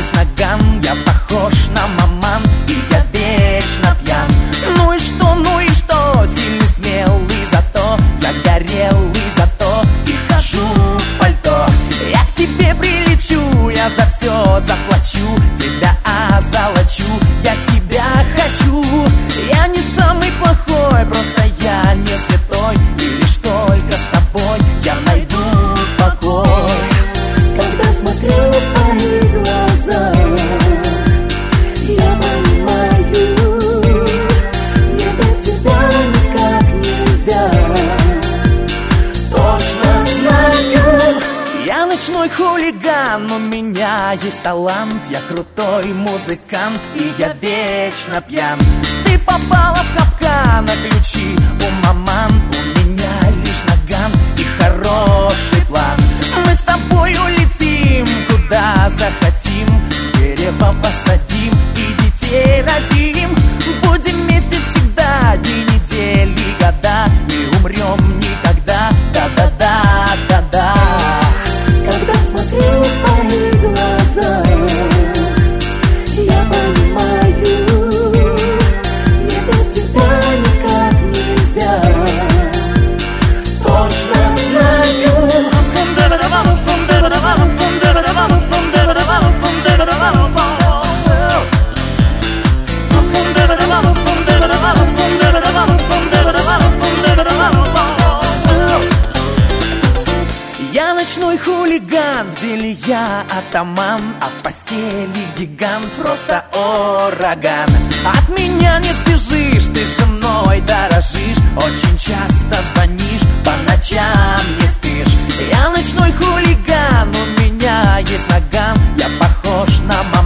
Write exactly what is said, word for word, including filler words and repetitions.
есть наган, я похож на маман, и я вечно пьян. Ну и что, ну и что, сильный, смелый, зато загорелый, зато и хожу в пальто. Я к тебе прилечу, я за все заплачу, тебя озолочу, я тебя хочу. Я не самый плохой, просто я не святой, и лишь только с тобой я найду покой. Когда смотрю в твои глаза, я понимаю, мне без тебя никак нельзя. Точно знаю. Я ночной хулиган, у меня есть талант, я крутой музыкант, и я вечно пьян. Ты попала в капкан, а ключи у маман, у меня лишь наган и хороший план. Мы с тобой улетим, куда захотим, дерево посадим и детей родим. Будем вместе всегда, дни, недели, года, не умрем никогда, да-да-да, да-да. Когда смотрю в твои глаза, я понимаю, мне без тебя никак нельзя. Точно знаю. Я ночной хулиган, в деле я атаман, а в постели гигант, просто ураган. От меня не сбежишь, ты же мной дорожишь, очень часто звонишь, по ночам не спишь. Я ночной хулиган, у меня есть наган, я похож на маму.